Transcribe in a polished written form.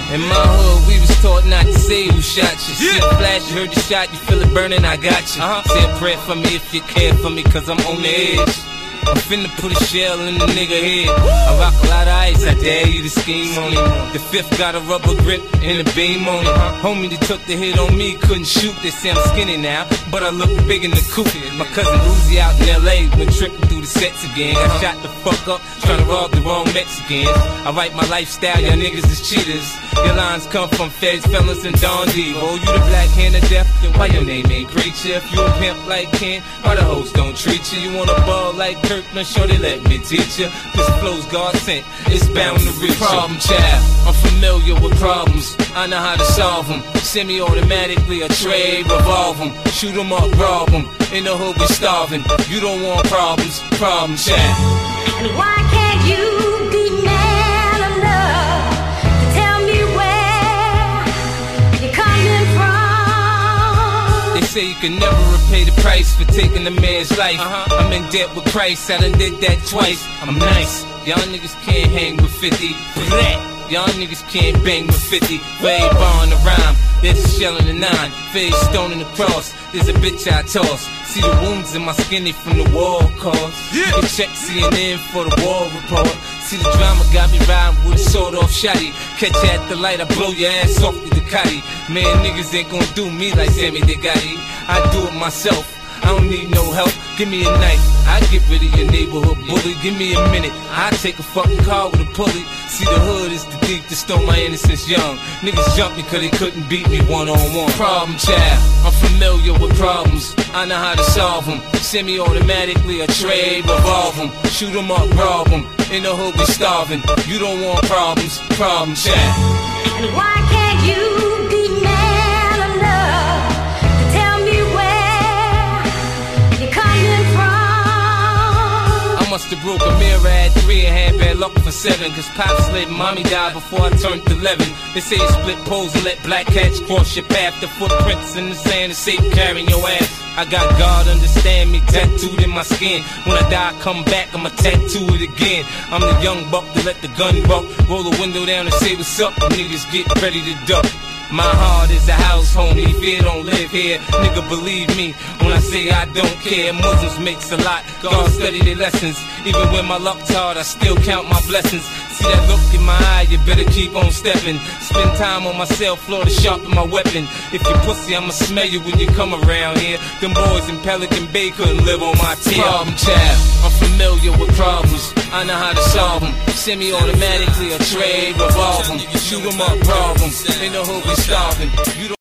In my hood, we was taught not to say who shot you. See a flash, you heard the shot, you feel it burning, I got you. Say a prayer for me if you care for me, cause I'm on the edge. I'm finna put a shell in the nigga head. I rock a lot of ice, I dare you to scheme on it. The fifth got a rubber grip and a beam on it. Homie that took the hit on me couldn't shoot. They say I'm skinny now, but I look big in the coupe. My cousin Uzi out in LA went tripping through the sets again. Got shot the fuck up, trying to rob the wrong Mexicans. I write my lifestyle, y'all niggas is cheaters. Your lines come from feds, fellas, and Don Devo. You the black hand of death, then why your name ain't Preacher? If you a pimp like Ken, why the hoes don't treat you? You wanna ball like Kirk, now sure they let me teach you. This flow's God sent, it's bound to reach you. Problem child, I'm familiar with problems, I know how to solve them. Semi-automatically, a trade, revolve them. Shoot them up, rob them, in the hood we starving. You don't want problems, problem child. And why can't you be man enough to tell me where you're coming from? They say you can never repay the price for taking a man's life. I'm in debt with Christ, I done did that twice. I'm nice, y'all niggas can't hang with 50. For that, y'all niggas can't bang with 50. For every bar on the rhyme, there's a shell in the 9. For every stone in the cross, there's a bitch I toss. See the wounds in my skinny from the war cause. You can check CNN for the war report. See the drama got me riding with a sawed off shotty. Catch you at the light, I blow your ass off the Ducati. Man, niggas ain't gon' do me like Sammy Degotti. I do it myself, I don't need no help. Give me a knife, I get rid of your neighborhood bully. Give me a minute, I take a fucking car with a pulley. See the hood is the thief that stole my innocence young. Niggas jumped me cause they couldn't beat me one-on-one. Problem child, I'm familiar with problems, I know how to solve them. Semi-automatically, a trade, revolve them. Shoot them up, rob them, in the hood we starving. You don't want problems, problem child. And why can't you be man enough to tell me where you're coming from? I must have broke a mirror at 3 and had bad luck for 7. Cause Pop slid, mommy died before I turned 11. They say you split poles and let black cats cross your path. The footprints in the sand is safe carrying your ass. I got God understand me tattooed in my skin. When I die, I come back, I'ma tattoo it again. I'm the young buck that let the gun buck. Roll the window down and say what's up, niggas get ready to duck. My heart is a house, homie, fear don't live here. Nigga, believe me when I say I don't care. Muslims makes a lot, God study their lessons. Even when my luck's hard, I still count my blessings. See that look in my eye, you better keep on stepping. Spend time on my cell floor to sharpen my weapon. If you pussy, I'ma smell you when you come around here. Them boys in Pelican Bay couldn't live on my team. Problem child, I'm familiar with problems, I know how to solve them. Semi-automatically, a trade, revolve them. Shoot them up, rob them, in the hood we starving. You don't